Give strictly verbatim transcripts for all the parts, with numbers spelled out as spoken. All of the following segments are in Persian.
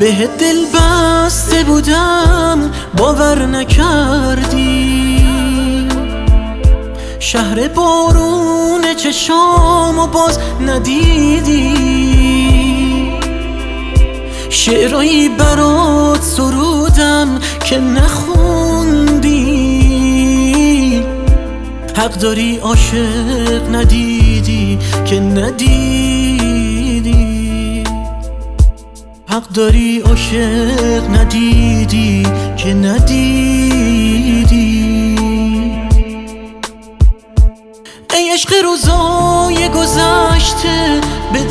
بهت دل بسته بودم باور نکردی، شهر بارون چشامو باز ندیدی، شعرهایی برات سرودم که نخوندی، حق داری عاشق ندیدی که ندیدی، حق داری عاشق ندیدی که ندیدی. ای عشق روزای گذشته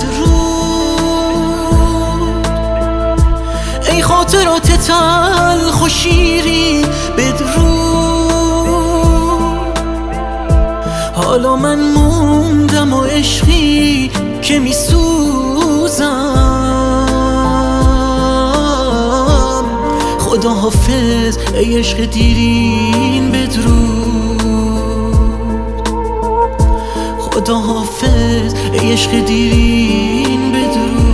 بدرود، ای خاطرات تلخ و شیری بدرود، حالا من موندم و عشقی که میسوزم. خدا حافظ ای عشق دیرین بدرود، خدا حافظ ای عشق دیرین بدرود.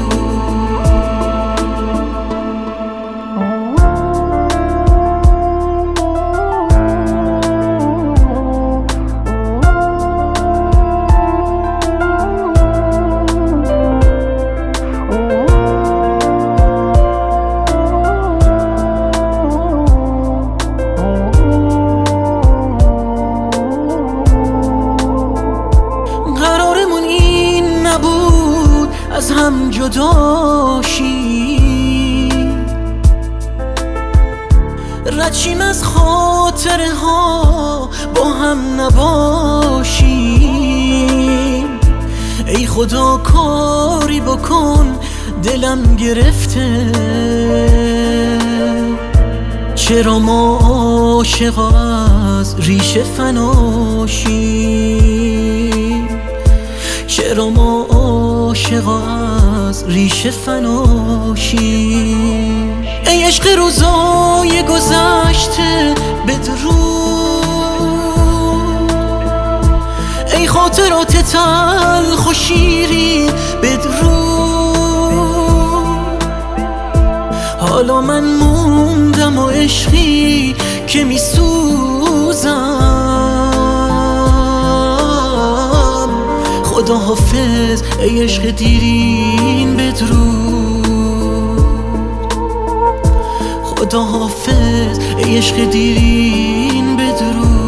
از هم جدا شیم، رد شیم از خاطره ها با هم نباشیم. ای خدا کاری بکن دلم گرفته، چرا ما عاشق از ریشه فنا شیم، چرا ما عاشق از ریشه فنا شیم. ای عشق روزای گذشته بدرود، ای خاطرات تلخ و شیری بدرود، حالا من موندم و عشقی که میسوزم. خدا حافظ ای عشق دیرین بدرود، خدا حافظ ای عشق دیرین بدرود.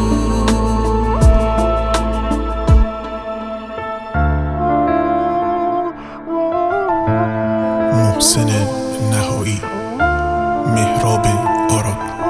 محسن نهایی، مهراب آراد.